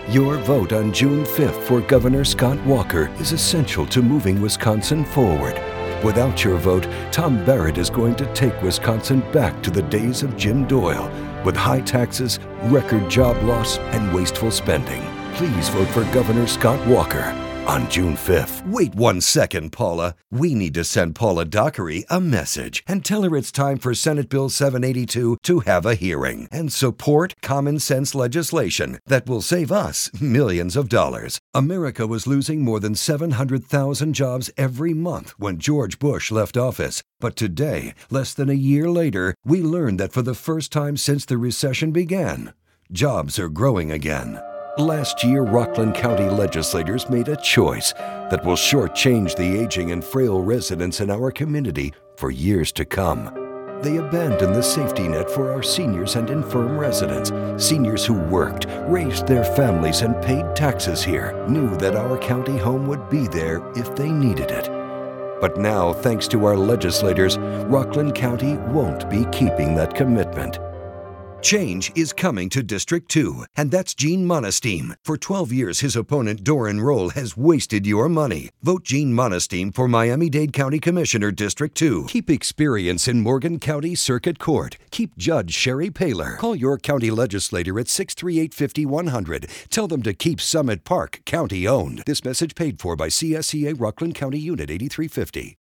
Your vote on June 5th for Governor Scott Walker is essential to moving Wisconsin forward. Without your vote, Tom Barrett is going to take Wisconsin back to the days of Jim Doyle, with high taxes, record job loss, and wasteful spending. Please vote for Governor Scott Walker on June 5th. Wait 1 second, Paula. We need to send Paula Dockery a message and tell her it's time for Senate Bill 782 to have a hearing and support common sense legislation that will save us millions of dollars. America was losing more than 700,000 jobs every month when George Bush left office. But today, less than a year later, we learned that for the first time since the recession began, jobs are growing again. Last year, Rockland County legislators made a choice that will shortchange the aging and frail residents in our community for years to come. They abandoned the safety net for our seniors and infirm residents. Seniors who worked, raised their families, and paid taxes here knew that our county home would be there if they needed it. But now, thanks to our legislators, Rockland County won't be keeping that commitment. Change is coming to District 2, and that's Gene Monesteem. For 12 years, his opponent, Doran Roll, has wasted your money. Vote Gene Monesteem for Miami-Dade County Commissioner, District 2. Keep experience in Morgan County Circuit Court. Keep Judge Sherry Paler. Call your county legislator at 638-5100. Tell them to keep Summit Park county-owned. This message paid for by CSEA Rockland County Unit 8350.